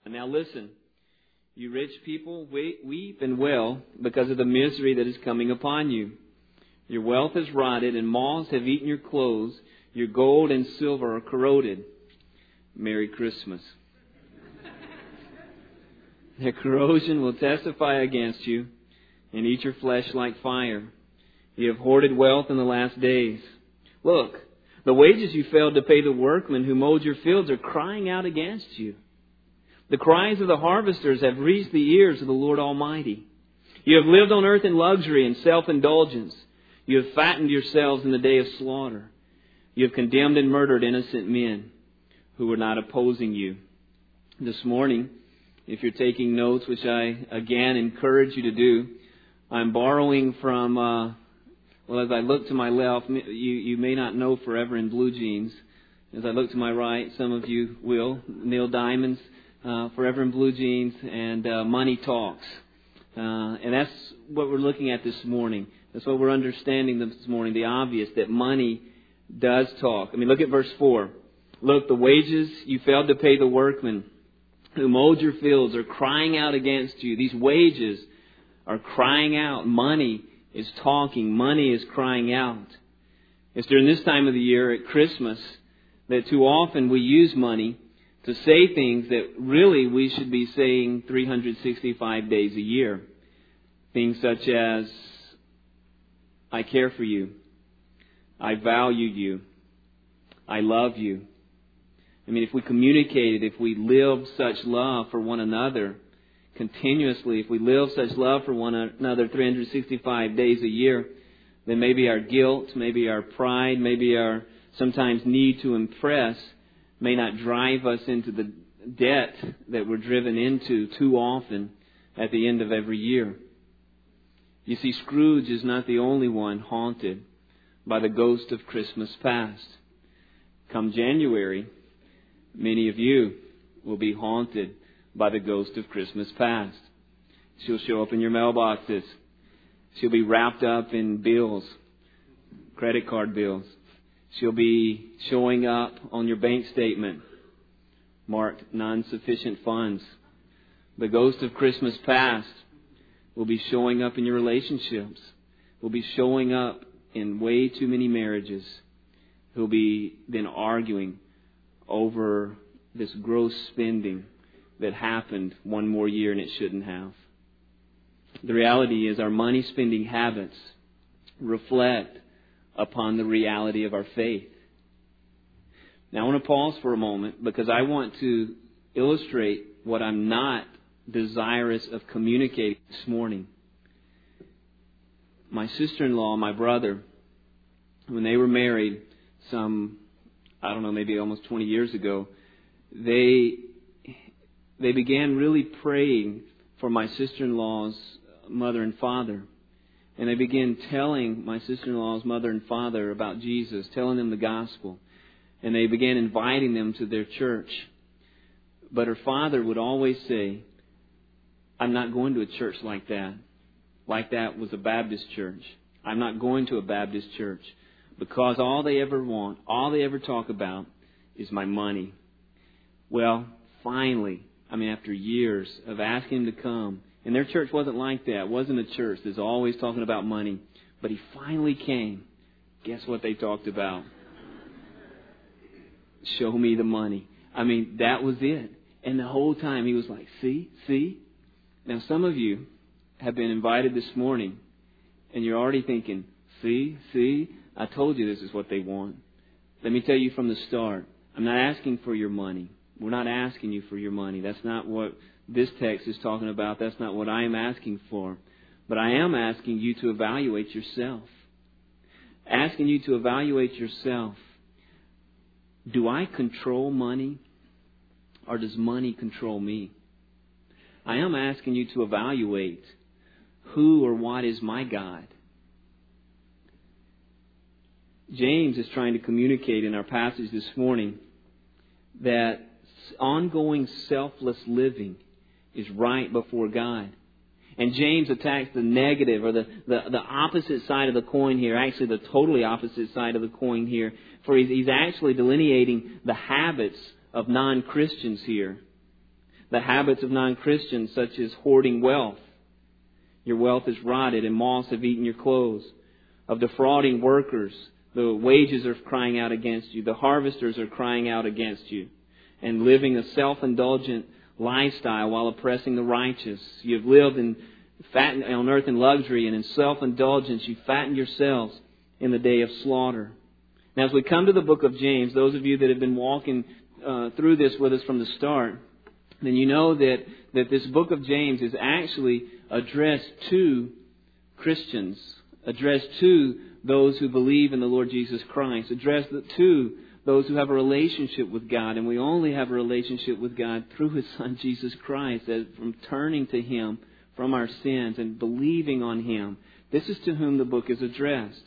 And now listen, you rich people, weep and wail because of the misery that is coming upon you. Your wealth is rotted, and moths have eaten your clothes. Your gold and silver are corroded. Merry Christmas. Their corrosion will testify against you and eat your flesh like fire. You have hoarded wealth in the last days. Look, the wages you failed to pay the workmen who mowed your fields are crying out against you. The cries of the harvesters have reached the ears of the Lord Almighty. You have lived on earth in luxury and self-indulgence. You have fattened yourselves in the day of slaughter. You have condemned and murdered innocent men who were not opposing you. This morning, if you're taking notes, which I again encourage you to do, I'm borrowing from, as I look to my left, you may not know Forever in Blue Jeans. As I look to my right, some of you will. Neil Diamond's Forever in Blue Jeans and Money Talks. And that's what we're looking at this morning. That's what we're understanding this morning, the obvious, that money does talk. I mean, look at verse 4. Look, the wages you failed to pay the workmen who mowed your fields are crying out against you. These wages are crying out. Money is talking. Money is crying out. It's during this time of the year at Christmas that too often we use money to say things that really we should be saying 365 days a year. Things such as, I care for you. I value you. I love you. I mean, if we communicated, if we lived such love for one another continuously, if we live such love for one another 365 days a year, then maybe our guilt, maybe our pride, maybe our sometimes need to impress may not drive us into the debt that we're driven into too often at the end of every year. You see, Scrooge is not the only one haunted by the ghost of Christmas past. Come January, many of you will be haunted by the ghost of Christmas past. She'll show up in your mailboxes. She'll be wrapped up in bills, credit card bills. She'll be showing up on your bank statement, marked non-sufficient funds. The ghost of Christmas past will be showing up in your relationships. Will be showing up in way too many marriages. Who'll be then arguing over this gross spending that happened one more year and it shouldn't have. The reality is our money spending habits reflect upon the reality of our faith. Now I want to pause for a moment because I want to illustrate what I'm not desirous of communicating this morning. My sister-in-law and my brother, when they were married maybe almost 20 years ago, they began really praying for my sister-in-law's mother and father. And they began telling my sister-in-law's mother and father about Jesus, telling them the gospel. And they began inviting them to their church. But her father would always say, I'm not going to a church like that. Like that was a Baptist church. I'm not going to a Baptist church. Because all they ever want, all they ever talk about is my money. Well, finally, after years of asking him to come, and their church wasn't like that. It wasn't a church that's always talking about money. But he finally came. Guess what they talked about? Show me the money. That was it. And the whole time he was like, see? Now some of you have been invited this morning and you're already thinking, see? I told you this is what they want. Let me tell you from the start, I'm not asking for your money. We're not asking you for your money. That's not what this text is talking about. That's not what I am asking for. But I am asking you to evaluate yourself. Asking you to evaluate yourself. Do I control money or does money control me? I am asking you to evaluate who or what is my God. James is trying to communicate in our passage this morning that ongoing selfless living is right before God. And James attacks the negative or the opposite side of the coin here, actually the totally opposite side of the coin here, for he's actually delineating the habits of non-Christians here. The habits of non-Christians, such as hoarding wealth. Your wealth is rotted and moths have eaten your clothes. Of defrauding workers, the wages are crying out against you. The harvesters are crying out against you. And living a self-indulgent lifestyle while oppressing the righteous. You have lived on earth in luxury, and in self-indulgence you fatten yourselves in the day of slaughter. Now, as we come to the book of James, those of you that have been walking through this with us from the start, then you know that this book of James is actually addressed to Christians, addressed to those who believe in the Lord Jesus Christ, addressed to those who have a relationship with God. And we only have a relationship with God through His Son Jesus Christ, from turning to Him from our sins and believing on Him. This is to whom the book is addressed.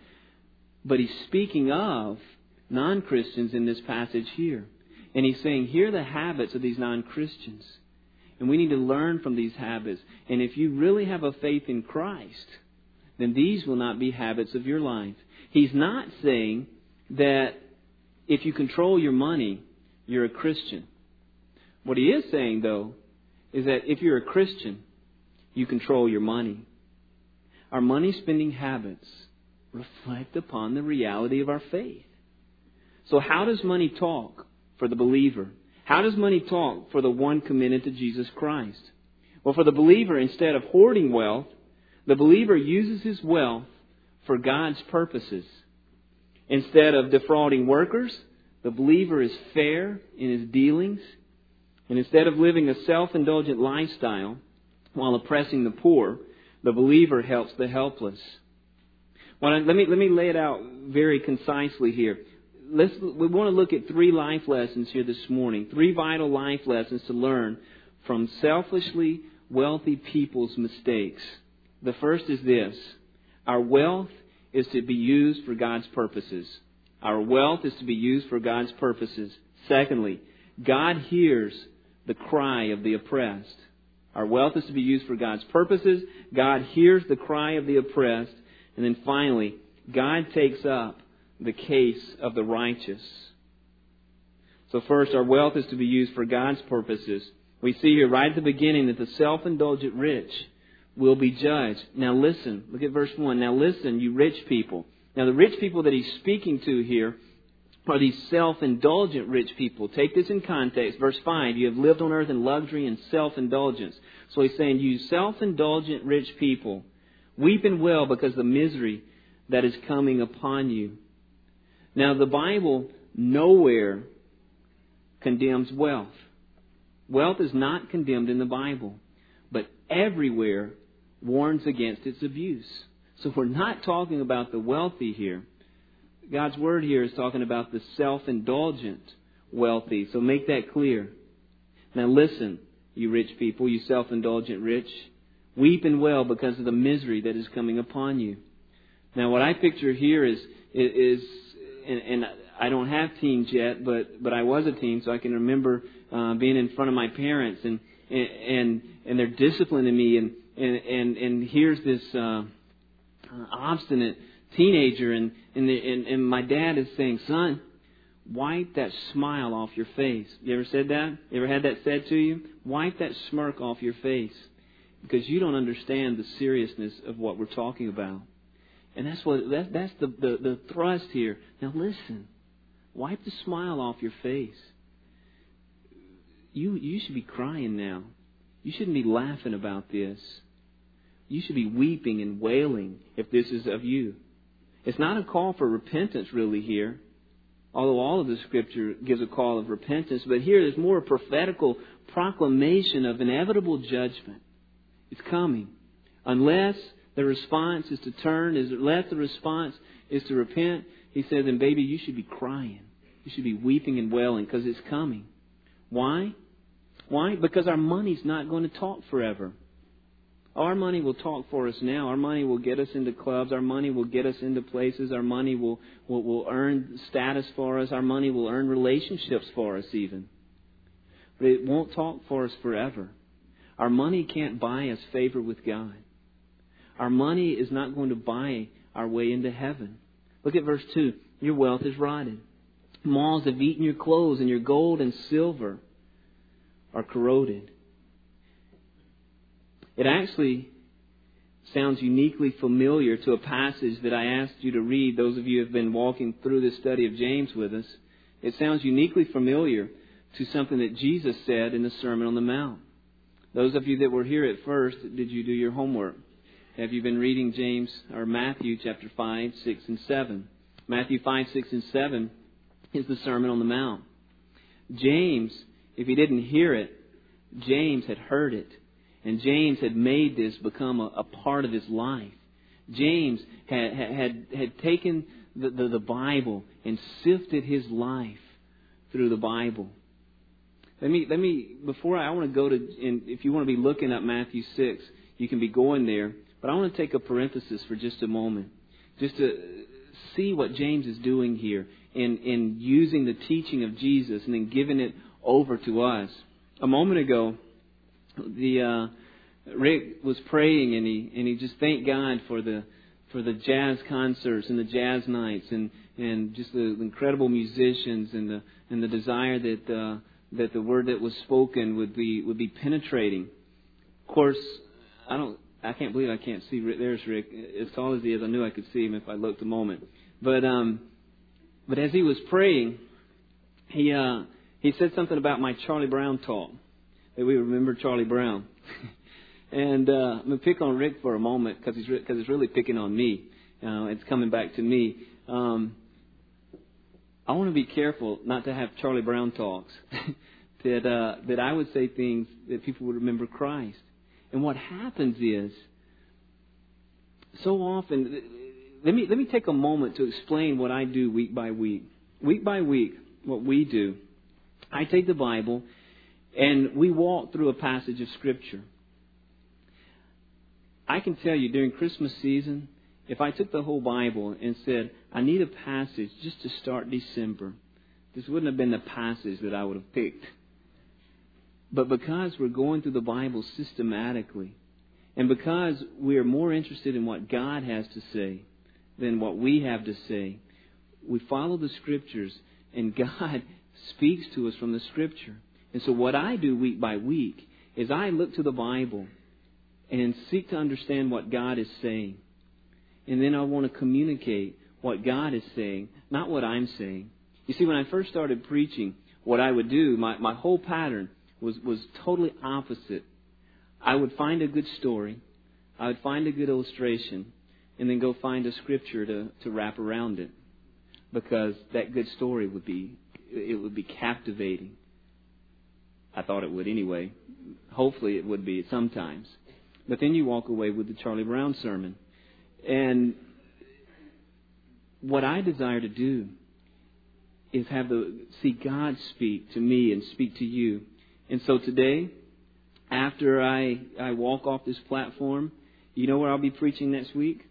But he's speaking of non-Christians in this passage here. And he's saying, here are the habits of these non-Christians. And we need to learn from these habits. And if you really have a faith in Christ, then these will not be habits of your life. He's not saying that if you control your money, you're a Christian. What he is saying, though, is that if you're a Christian, you control your money. Our money spending habits reflect upon the reality of our faith. So how does money talk for the believer? How does money talk for the one committed to Jesus Christ? Well, for the believer, instead of hoarding wealth, the believer uses his wealth for God's purposes. Instead of defrauding workers, the believer is fair in his dealings. And instead of living a self-indulgent lifestyle while oppressing the poor, the believer helps the helpless. Well, let me lay it out very concisely here. We want to look at 3 life lessons here this morning. 3 vital life lessons to learn from selfishly wealthy people's mistakes. The first is this: our wealth is to be used for God's purposes. Our wealth is to be used for God's purposes. Secondly, God hears the cry of the oppressed. Our wealth is to be used for God's purposes. God hears the cry of the oppressed. And then finally, God takes up the case of the righteous. So first, our wealth is to be used for God's purposes. We see here right at the beginning that the self-indulgent rich will be judged. Now listen, look at verse 1. Now listen, you rich people. Now the rich people that he's speaking to here are these self-indulgent rich people. Take this in context. Verse 5, you have lived on earth in luxury and self-indulgence. So he's saying, you self-indulgent rich people, weep and wail because of the misery that is coming upon you. Now the Bible nowhere condemns wealth. Wealth is not condemned in the Bible, but everywhere warns against its abuse. So we're not talking about the wealthy here. God's Word here is talking about the self-indulgent wealthy. So make that clear. Now listen, you rich people, you self-indulgent rich. Weep and wail because of the misery that is coming upon you. Now what I picture here is and I don't have teens yet, but I was a teen, so I can remember being in front of my parents and they're disciplining me and here's this obstinate teenager and my dad is saying, son, wipe that smile off your face. You ever said that? You ever had that said to you? Wipe that smirk off your face, because you don't understand the seriousness of what we're talking about. And that's the thrust here. Now listen, wipe the smile off your face. You should be crying now. You shouldn't be laughing about this. You should be weeping and wailing if this is of you. It's not a call for repentance really here, although all of the Scripture gives a call of repentance. But here there's more a prophetical proclamation of inevitable judgment. It's coming. Unless the response is to turn, unless the response is to repent, he says, then baby, you should be crying. You should be weeping and wailing because it's coming. Why? Why? Because our money's not going to talk forever. Our money will talk for us now. Our money will get us into clubs. Our money will get us into places. Our money will earn status for us. Our money will earn relationships for us even. But it won't talk for us forever. Our money can't buy us favor with God. Our money is not going to buy our way into heaven. Look at verse 2. Your wealth is rotted. Moths have eaten your clothes and your gold and silver. are corroded. It actually sounds uniquely familiar to a passage that I asked you to read. Those of you who have been walking through this study of James with us, it sounds uniquely familiar to something that Jesus said in the Sermon on the Mount. Those of you that were here at first, did you do your homework? Have you been reading James or Matthew chapter 5, 6, and 7? Matthew 5, 6, and 7 is the Sermon on the Mount. James, if he didn't hear it, James had heard it. And James had made this become a part of his life. James had taken the Bible and sifted his life through the Bible. Let me before I want to go to, and if you want to be looking up Matthew 6, you can be going there. But I want to take a parenthesis for just a moment, just to see what James is doing here in using the teaching of Jesus and then giving it over to us. A moment ago, Rick was praying and he just thanked God for the jazz concerts and the jazz nights and just the incredible musicians and the desire that the word that was spoken would be penetrating. Of course, I can't believe I can't see Rick. There's Rick. As tall as he is, I knew I could see him if I looked a moment. But as he was praying, he said something about my Charlie Brown talk. That we remember Charlie Brown. And I'm going to pick on Rick for a moment because it's really picking on me. It's coming back to me. I want to be careful not to have Charlie Brown talks. that I would say things that people would remember Christ. And what happens is, so often, let me take a moment to explain what I do week by week. Week by week, what we do, I take the Bible and we walk through a passage of Scripture. I can tell you during Christmas season, if I took the whole Bible and said, I need a passage just to start December, this wouldn't have been the passage that I would have picked. But because we're going through the Bible systematically, and because we are more interested in what God has to say than what we have to say, we follow the Scriptures, and God speaks to us from the Scripture. And so what I do week by week is I look to the Bible and seek to understand what God is saying. And then I want to communicate what God is saying, not what I'm saying. You see, when I first started preaching, what I would do, my whole pattern was totally opposite. I would find a good story, I would find a good illustration, and then go find a scripture to wrap around it. Because that good story would be captivating. I thought it would anyway. Hopefully it would be sometimes. But then you walk away with the Charlie Brown sermon. And what I desire to do is see God speak to me and speak to you. And so today, after I walk off this platform, you know where I'll be preaching next week?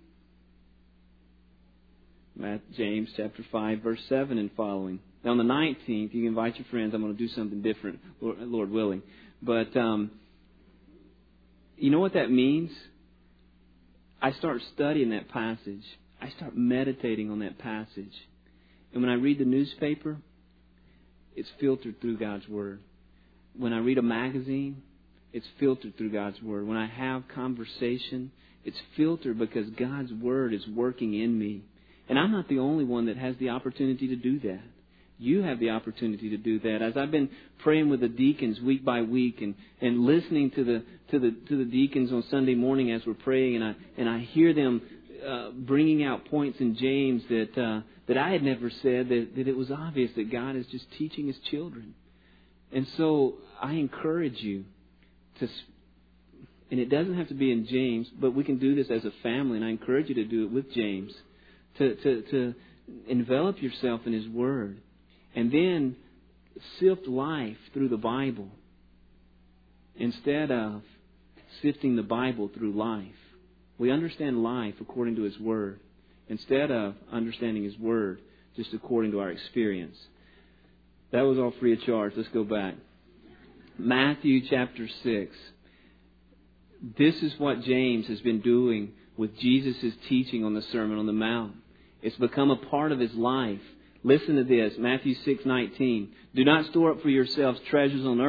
James chapter 5, verse 7 and following. Now on the 19th, you can invite your friends. I'm going to do something different, Lord willing. But you know what that means? I start studying that passage. I start meditating on that passage. And when I read the newspaper, it's filtered through God's Word. When I read a magazine, it's filtered through God's Word. When I have conversation, it's filtered because God's Word is working in me. And I'm not the only one that has the opportunity to do that. You have the opportunity to do that. As I've been praying with the deacons week by week and listening to the deacons on Sunday morning as we're praying, and I hear them bringing out points in James that I had never said, that it was obvious that God is just teaching His children. And so I encourage you to, and it doesn't have to be in James, but we can do this as a family, and I encourage you to do it with James, to envelop yourself in His Word. And then sift life through the Bible instead of sifting the Bible through life. We understand life according to His Word instead of understanding His Word just according to our experience. That was all free of charge. Let's go back. Matthew chapter 6. This is what James has been doing with Jesus' teaching on the Sermon on the Mount. It's become a part of his life. Listen to this, Matthew 6:19. Do not store up for yourselves treasures on earth,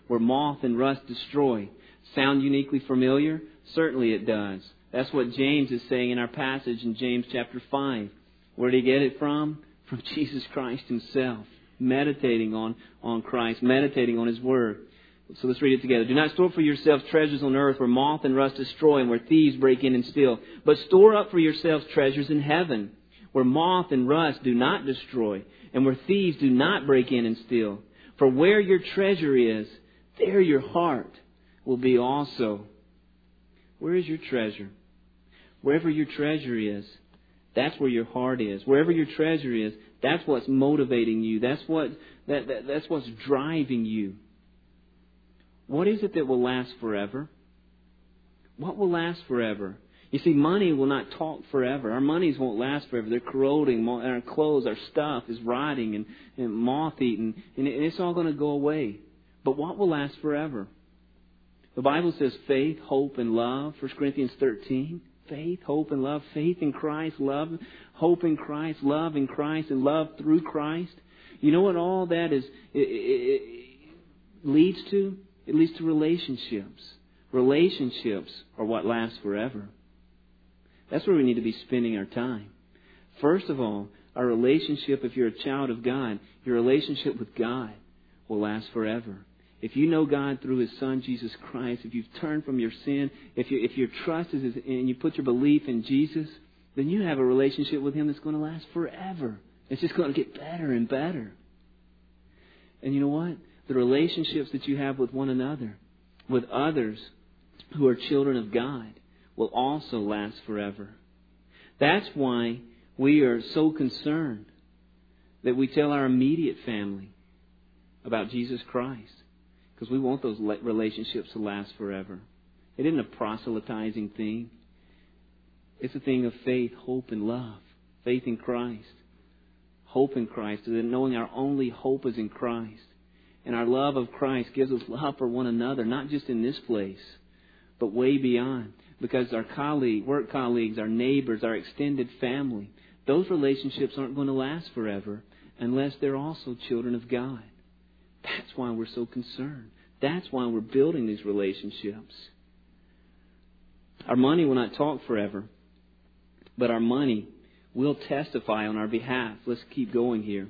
where moth and rust destroy. Sound uniquely familiar? Certainly it does. That's what James is saying in our passage in James chapter 5. Where did he get it from? From Jesus Christ Himself. Meditating on Christ, meditating on His Word. So let's read it together. Do not store for yourselves treasures on earth where moth and rust destroy and where thieves break in and steal. But store up for yourselves treasures in heaven where moth and rust do not destroy and where thieves do not break in and steal. For where your treasure is, there your heart will be also. Where is your treasure? Wherever your treasure is, that's where your heart is. Wherever your treasure is, that's what's motivating you. That's what's driving you. What is it that will last forever? What will last forever? You see, money will not talk forever. Our monies won't last forever. They're corroding. Our clothes, our stuff is rotting and moth-eaten. And it's all going to go away. But what will last forever? The Bible says faith, hope, and love. 1 Corinthians 13. Faith, hope, and love. Faith in Christ, love, hope in Christ, love in Christ, and love through Christ. You know what all that is? It leads to? It leads to relationships. Relationships are what lasts forever. That's where we need to be spending our time. First of all, our relationship, if you're a child of God, your relationship with God will last forever. If you know God through His Son, Jesus Christ, if you've turned from your sin, if your trust is and you put your belief in Jesus, then you have a relationship with Him that's going to last forever. It's just going to get better and better. And you know what? The relationships that you have with one another, with others who are children of God, will also last forever. That's why we are so concerned that we tell our immediate family about Jesus Christ. Because we want those relationships to last forever. It isn't a proselytizing thing. It's a thing of faith, hope, and love. Faith in Christ. Hope in Christ. And knowing our only hope is in Christ. And our love of Christ gives us love for one another, not just in this place, but way beyond. Because our work colleagues, our neighbors, our extended family, those relationships aren't going to last forever unless they're also children of God. That's why we're so concerned. That's why we're building these relationships. Our money will not talk forever, but our money will testify on our behalf. Let's keep going here.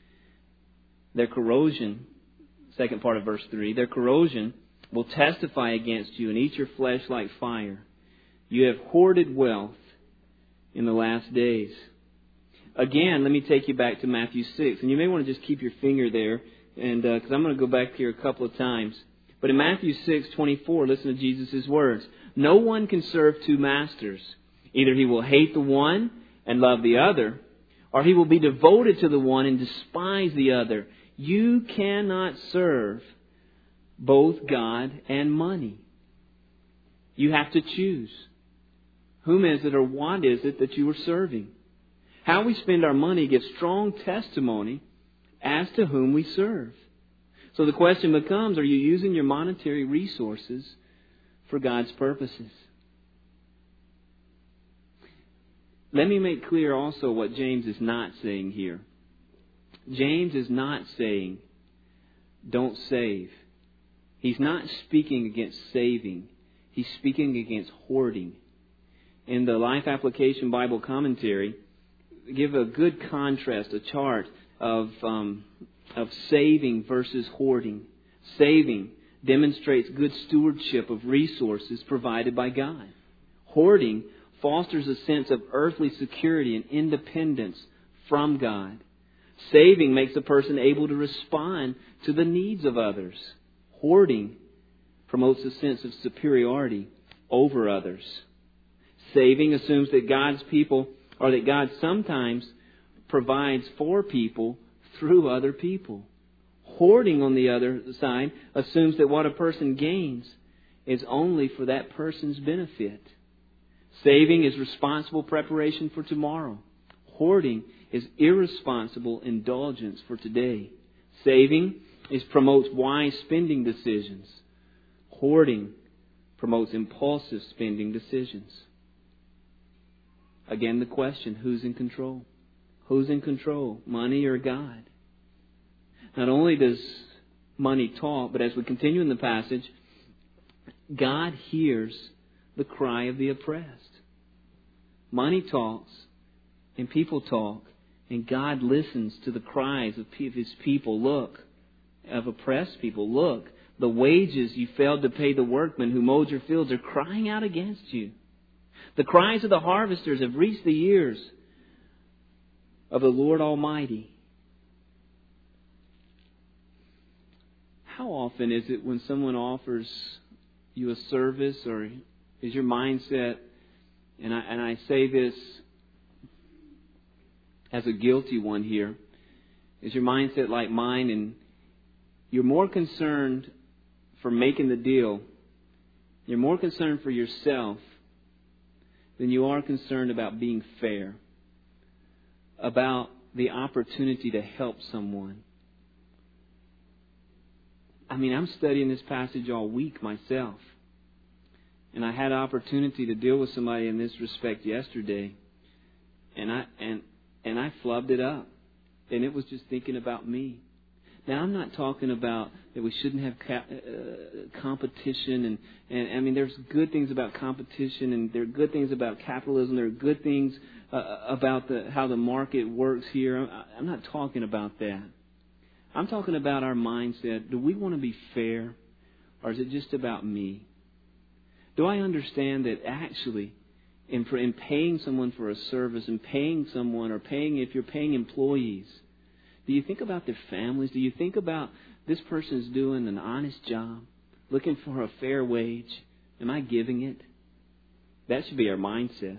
Their corrosion, second part of verse 3, their corrosion will testify against you and eat your flesh like fire. You have hoarded wealth in the last days. Again, let me take you back to Matthew 6. And you may want to just keep your finger there. And because I'm going to go back here a couple of times. But in Matthew 6:24, listen to Jesus' words. No one can serve two masters. Either he will hate the one and love the other, or he will be devoted to the one and despise the other. You cannot serve both God and money. You have to choose. Whom is it or what is it that you are serving? How we spend our money gives strong testimony as to whom we serve. So the question becomes, are you using your monetary resources for God's purposes? Let me make clear also what James is not saying here. James is not saying, don't save. He's not speaking against saving. He's speaking against hoarding. In the Life Application Bible Commentary, give a good contrast, a chart of saving versus hoarding. Saving demonstrates good stewardship of resources provided by God. Hoarding fosters a sense of earthly security and independence from God. Saving makes a person able to respond to the needs of others. Hoarding promotes a sense of superiority over others. Saving assumes that God's people, or that God sometimes provides for people through other people. Hoarding, on the other side, assumes that what a person gains is only for that person's benefit. Saving is responsible preparation for tomorrow. Hoarding is irresponsible indulgence for today. Saving promotes wise spending decisions. Hoarding promotes impulsive spending decisions. Again, the question, who's in control? Who's in control? Money or God? Not only does money talk, but as we continue in the passage, God hears the cry of the oppressed. Money talks and people talk, and God listens to the cries of His people. Look, of oppressed people. Look, the wages you failed to pay the workmen who mowed your fields are crying out against you. The cries of the harvesters have reached the ears of the Lord Almighty. How often is it when someone offers you a service, or is your mindset, and I say this as a guilty one here, is your mindset like mine, and you're more concerned for making the deal, you're more concerned for yourself than you are concerned about being fair, about the opportunity to help someone. I mean, I'm studying this passage all week myself. And I had an opportunity to deal with somebody in this respect yesterday. And I flubbed it up. And it was just thinking about me. Now, I'm not talking about that we shouldn't have competition. And I mean, there's good things about competition, and there are good things about capitalism. There are good things about how the market works here. I'm not talking about that. I'm talking about our mindset. Do we want to be fair, or is it just about me? Do I understand that actually in paying someone for a service, and paying someone, or if you're paying employees, do you think about their families? Do you think about this person is doing an honest job, looking for a fair wage? Am I giving it? That should be our mindset.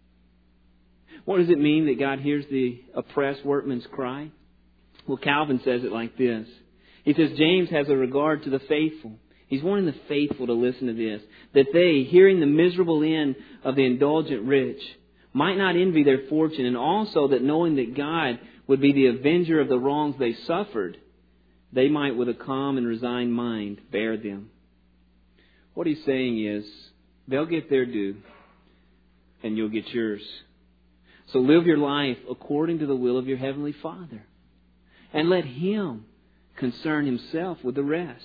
What does it mean that God hears the oppressed workman's cry? Well, Calvin says it like this. He says, James has a regard to the faithful. He's wanting the faithful to listen to this. That they, hearing the miserable end of the indulgent rich, might not envy their fortune, and also that knowing that God would be the avenger of the wrongs they suffered, they might with a calm and resigned mind bear them. What he's saying is, they'll get their due, and you'll get yours. So live your life according to the will of your Heavenly Father. And let Him concern Himself with the rest.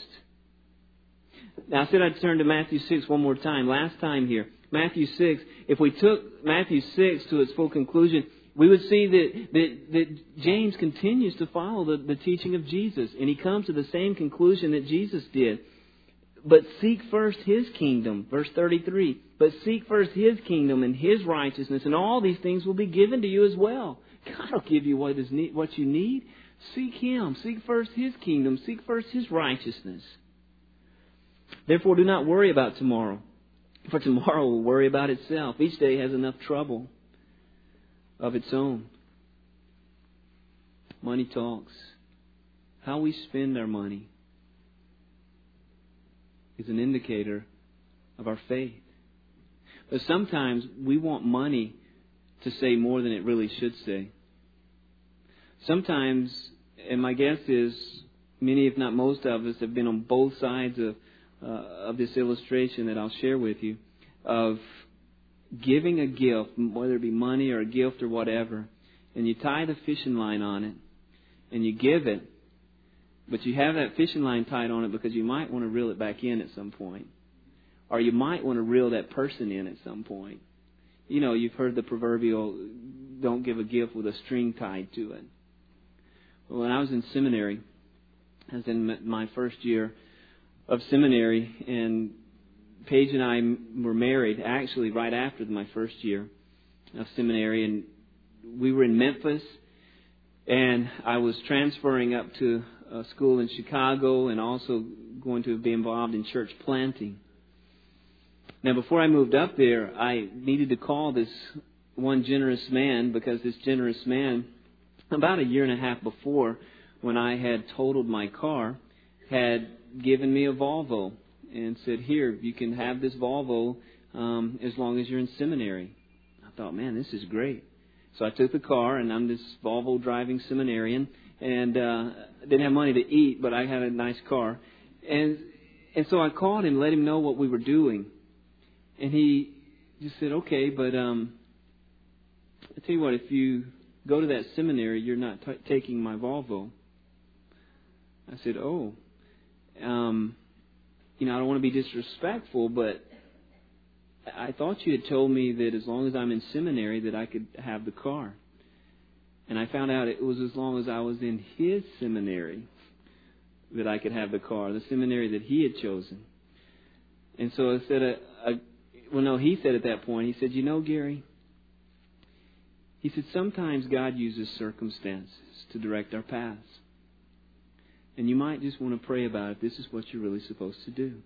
Now, I said I'd turn to Matthew 6 one more time. Last time here. Matthew 6. If we took Matthew 6 to its full conclusion, we would see that James continues to follow the teaching of Jesus. And he comes to the same conclusion that Jesus did. But seek first His kingdom. Verse 33. But seek first His kingdom and His righteousness, and all these things will be given to you as well. God will give you what you need. Seek Him. Seek first His kingdom. Seek first His righteousness. Therefore, do not worry about tomorrow, for tomorrow will worry about itself. Each day has enough trouble of its own. Money talks. How we spend our money is an indicator of our faith. But sometimes we want money to say more than it really should say. Sometimes, and my guess is, many if not most of us have been on both sides of this illustration that I'll share with you, of giving a gift, whether it be money or a gift or whatever, and you tie the fishing line on it, and you give it, but you have that fishing line tied on it because you might want to reel it back in at some point. Or you might want to reel that person in at some point. You know, you've heard the proverbial, don't give a gift with a string tied to it. Well, when I was in seminary, I was in my first year of seminary, and Paige and I were married actually right after my first year of seminary, and we were in Memphis, and I was transferring up to a school in Chicago and also going to be involved in church planting. Now, before I moved up there, I needed to call this one generous man, because this generous man, about a year and a half before, when I had totaled my car, had given me a Volvo and said, here, you can have this Volvo as long as you're in seminary. I thought, man, this is great. So I took the car, and I'm this Volvo driving seminarian, and didn't have money to eat, but I had a nice car. And so I called him, let him know what we were doing. And he just said, okay, but I tell you what, if you go to that seminary, you're not taking my Volvo. I said, oh. I don't want to be disrespectful, but I thought you had told me that as long as I'm in seminary that I could have the car. And I found out it was as long as I was in his seminary that I could have the car, the seminary that he had chosen. And so I said, he said at that point, he said, Gary, he said, sometimes God uses circumstances to direct our paths. And you might just want to pray about it. This is what you're really supposed to do.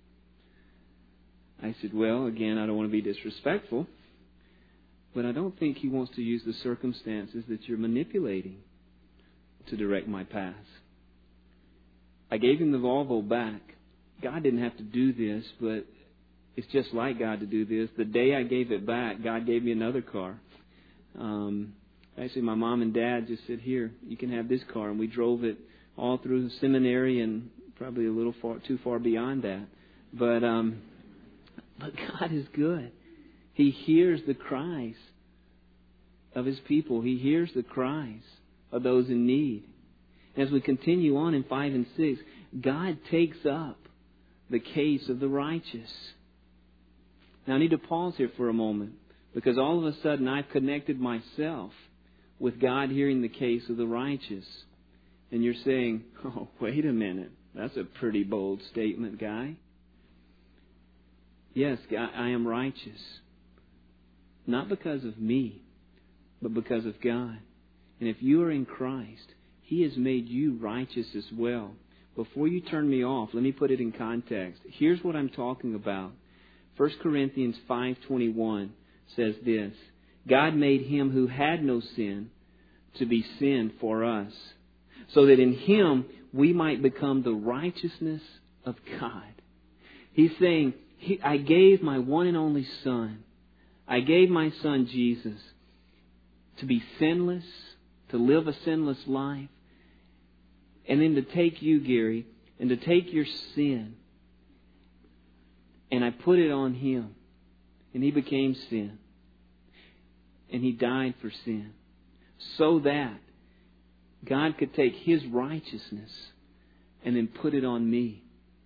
I said, well, again, I don't want to be disrespectful, but I don't think he wants to use the circumstances that you're manipulating to direct my path. I gave him the Volvo back. God didn't have to do this, but it's just like God to do this. The day I gave it back, God gave me another car. Actually, my mom and dad just said, here, you can have this car. And we drove it all through the seminary and probably a little too far beyond that. But God is good. He hears the cries of His people. He hears the cries of those in need. As we continue on in 5 and 6, God takes up the case of the righteous. Now I need to pause here for a moment, because all of a sudden I've connected myself with God hearing the case of the righteous. And you're saying, oh, wait a minute. That's a pretty bold statement, Guy. Yes, I am righteous. Not because of me, but because of God. And if you are in Christ, He has made you righteous as well. Before you turn me off, let me put it in context. Here's what I'm talking about. 1 Corinthians 5:21 says this: God made Him who had no sin to be sin for us, so that in Him we might become the righteousness of God. He's saying, I gave my one and only Son. I gave my Son Jesus to be sinless, to live a sinless life, and then to take you, Gary, and to take your sin. And I put it on Him. And He became sin. And He died for sin. So that God could take His righteousness and then put it on me.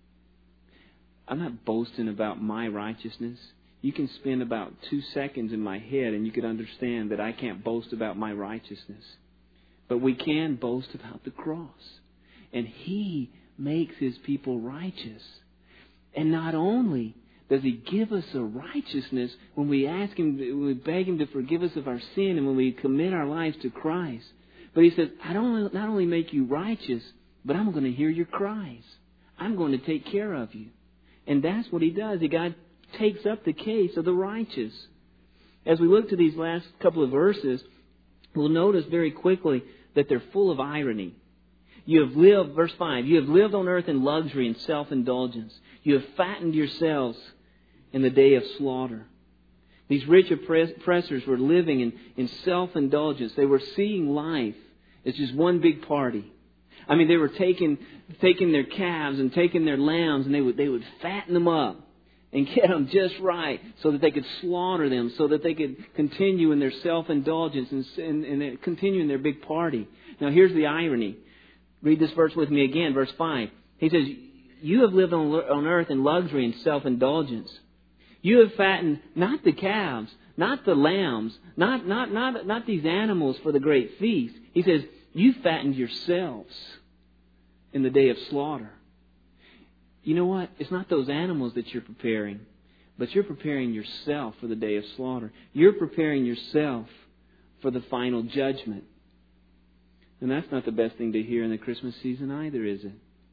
I'm not boasting about my righteousness. You can spend about 2 seconds in my head and you could understand that I can't boast about my righteousness. But we can boast about the cross. And He makes His people righteous. And not only does He give us a righteousness when we ask Him, when we beg Him to forgive us of our sin, and when we commit our lives to Christ, but He says, I don't not only make you righteous, but I'm going to hear your cries. I'm going to take care of you. And that's what He does. God takes up the case of the righteous. As we look to these last couple of verses, we'll notice very quickly that they're full of irony. You have lived, verse 5, you have lived on earth in luxury and self-indulgence. You have fattened yourselves in the day of slaughter. These rich oppressors were living in self-indulgence. They were seeing life as just one big party. I mean, they were taking their calves and taking their lambs, and they would fatten them up and get them just right so that they could slaughter them, so that they could continue in their self-indulgence and continue in their big party. Now, here's the irony. Read this verse with me again, verse 5. He says, you have lived on earth in luxury and self-indulgence. You have fattened not the calves, not the lambs, not these animals for the great feast. He says, you fattened yourselves in the day of slaughter. You know what? It's not those animals that you're preparing, but you're preparing yourself for the day of slaughter. You're preparing yourself for the final judgment. And that's not the best thing to hear in the Christmas season either, is it?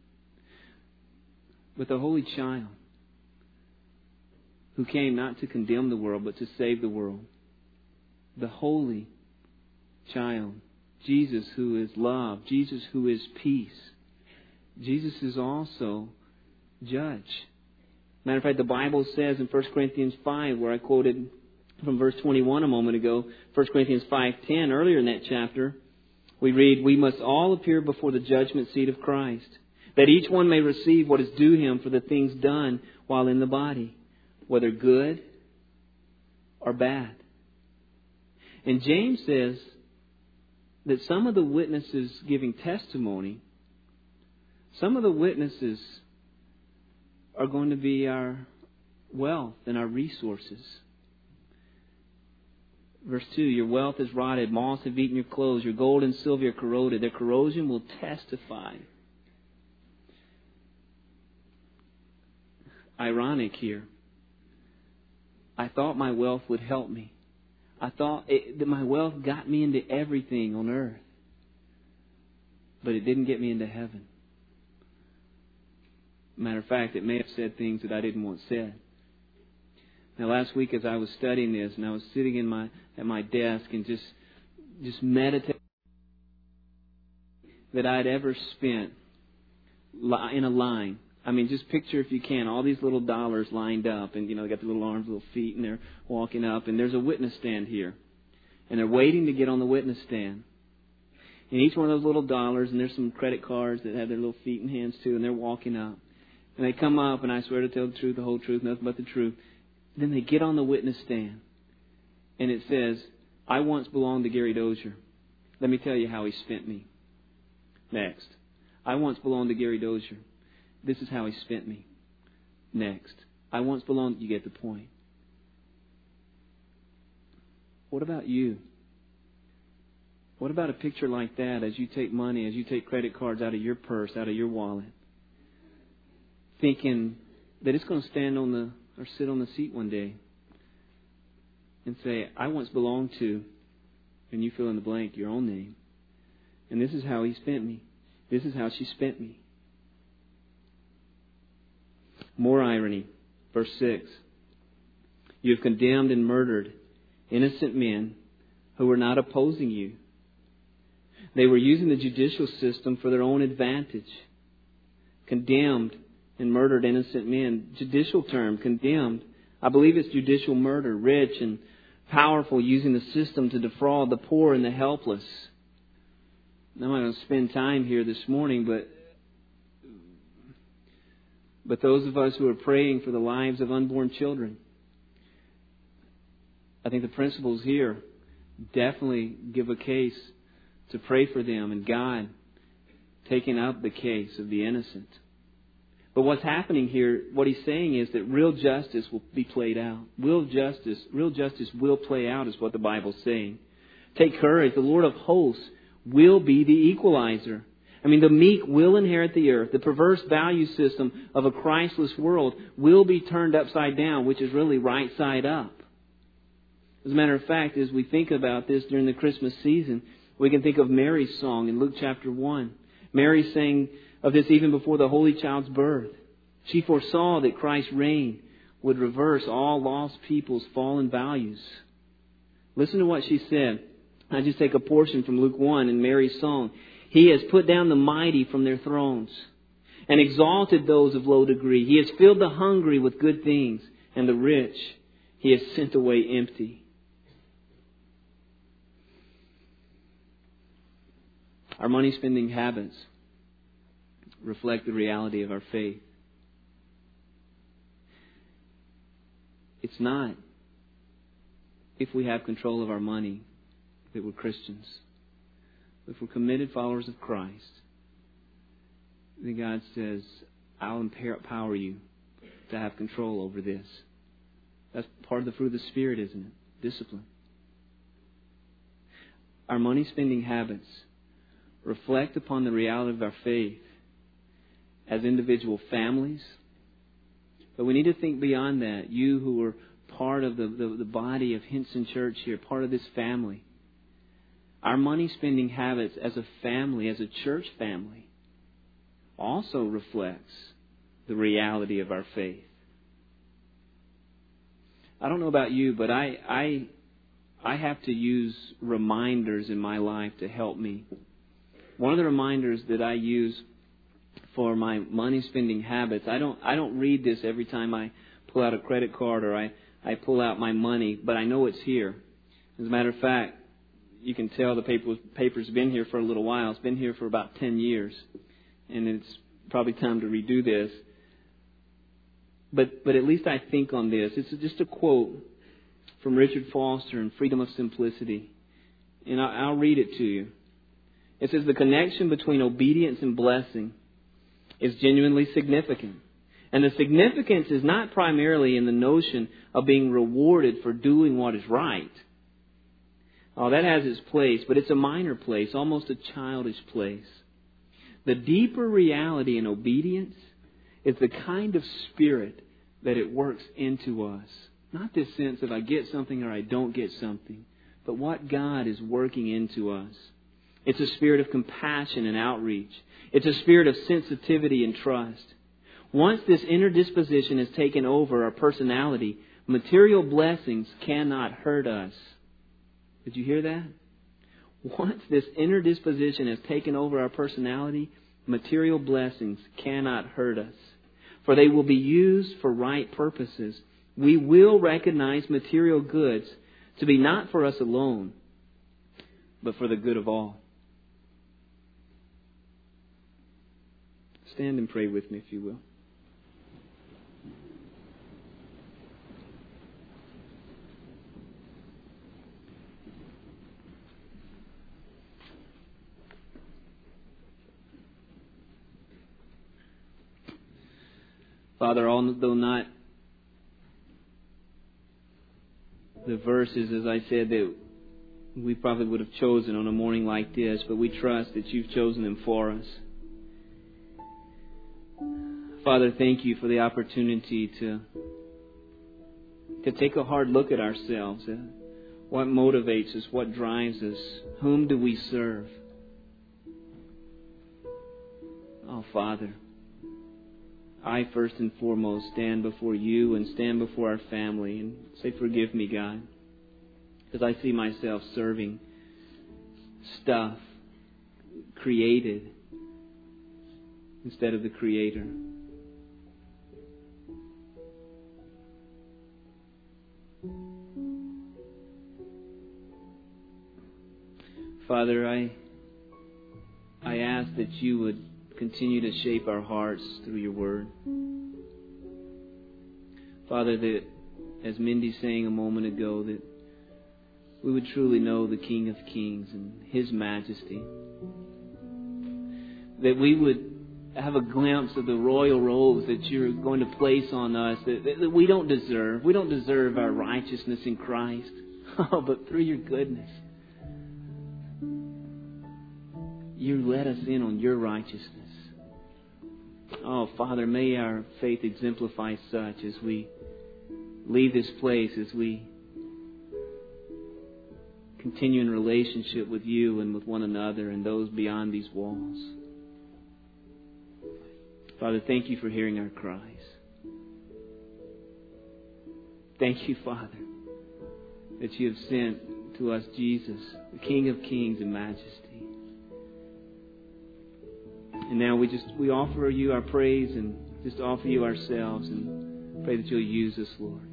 But the Holy Child, who came not to condemn the world, but to save the world. The Holy Child, Jesus who is love, Jesus who is peace. Jesus is also Judge. Matter of fact, the Bible says in 1 Corinthians 5, where I quoted from verse 21 a moment ago, 1 Corinthians 5:10, earlier in that chapter, we read, we must all appear before the judgment seat of Christ, that each one may receive what is due him for the things done while in the body, whether good or bad. And James says that some of the witnesses giving testimony Some of the witnesses are going to be our wealth and our resources. Verse 2, your wealth is rotted, moths have eaten your clothes, your gold and silver are corroded. Their corrosion will testify. Ironic here. I thought my wealth would help me. I thought that my wealth got me into everything on earth. But it didn't get me into heaven. Matter of fact, it may have said things that I didn't want said. Now, last week as I was studying this, and I was sitting at my desk and just meditating that I'd ever spent in a line. I mean, just picture, if you can, all these little dollars lined up, and they got the little arms, little feet, and they're walking up, and there's a witness stand here, and they're waiting to get on the witness stand. And each one of those little dollars, and there's some credit cards that have their little feet and hands too, and they're walking up. And they come up, and I swear to tell the truth, the whole truth, nothing but the truth. Then they get on the witness stand. And it says, I once belonged to Gary Dozier. Let me tell you how he spent me. Next. I once belonged to Gary Dozier. This is how he spent me. Next. I once belonged, you get the point. What about you? What about a picture like that as you take money, as you take credit cards out of your purse, out of your wallet, thinking that it's going to stand on or sit on the seat one day and say, I once belonged to, and you fill in the blank, your own name. And this is how he spent me. This is how she spent me. More irony. Verse 6. You have condemned and murdered innocent men who were not opposing you. They were using the judicial system for their own advantage. Condemned and murdered innocent men. Judicial term, condemned. I believe it's judicial murder. Rich and powerful, using the system to defraud the poor and the helpless. Now, I'm not going to spend time here this morning, but those of us who are praying for the lives of unborn children, I think the principles here definitely give a case to pray for them, and God taking up the case of the innocent. But what's happening here, what he's saying is that real justice will be played out. Real justice will play out is what the Bible's saying. Take courage. The Lord of hosts will be the equalizer. I mean, the meek will inherit the earth. The perverse value system of a Christless world will be turned upside down, which is really right side up. As a matter of fact, as we think about this during the Christmas season, we can think of Mary's song in Luke chapter 1. Mary sang of this even before the Holy Child's birth. She foresaw that Christ's reign would reverse all lost people's fallen values. Listen to what she said. I just take a portion from Luke 1 in Mary's song. He has put down the mighty from their thrones and exalted those of low degree. He has filled the hungry with good things, and the rich He has sent away empty. Our money spending habits reflect the reality of our faith. It's not if we have control of our money that we're Christians. If we're committed followers of Christ, then God says, I'll empower you to have control over this. That's part of the fruit of the Spirit, isn't it? Discipline. Our money spending habits reflect upon the reality of our faith as individual families. But we need to think beyond that. You who are part of the body of Hinson Church here, part of this family. Our money spending habits as a family, as a church family, also reflects the reality of our faith. I don't know about you, but I have to use reminders in my life to help me. One of the reminders that I use for my money spending habits, I don't read this every time I pull out a credit card or I pull out my money, but I know it's here. As a matter of fact, you can tell the paper's been here for a little while. It's been here for about 10 years. And it's probably time to redo this. But at least I think on this. It's just a quote from Richard Foster in Freedom of Simplicity. And I'll read it to you. It says, the connection between obedience and blessing is genuinely significant. And the significance is not primarily in the notion of being rewarded for doing what is right. Oh, that has its place, but it's a minor place, almost a childish place. The deeper reality in obedience is the kind of spirit that it works into us. Not this sense of I get something or I don't get something, but what God is working into us. It's a spirit of compassion and outreach. It's a spirit of sensitivity and trust. Once this inner disposition has taken over our personality, material blessings cannot hurt us. Did you hear that? Once this inner disposition has taken over our personality, material blessings cannot hurt us. For they will be used for right purposes. We will recognize material goods to be not for us alone, but for the good of all. Stand and pray with me, if you will. Father, although not the verses, as I said, that we probably would have chosen on a morning like this, but we trust that you've chosen them for us. Father, thank you for the opportunity to take a hard look at ourselves. What motivates us? What drives us? Whom do we serve? Oh, Father, I first and foremost stand before you and stand before our family and say, forgive me, God, because I see myself serving stuff created instead of the Creator. Father, I ask that you would continue to shape our hearts through your word. Father, that as Mindy sang a moment ago, that we would truly know the King of Kings and His majesty. That we would have a glimpse of the royal robes that you're going to place on us that we don't deserve. We don't deserve our righteousness in Christ. Oh, but through your goodness, you let us in on your righteousness. Oh, Father, may our faith exemplify such as we leave this place, as we continue in relationship with you and with one another and those beyond these walls. Father, thank you for hearing our cries. Thank you, Father, that you have sent to us Jesus, the King of Kings and Majesty. And now we offer you our praise and just offer you ourselves and pray that you'll use us, Lord.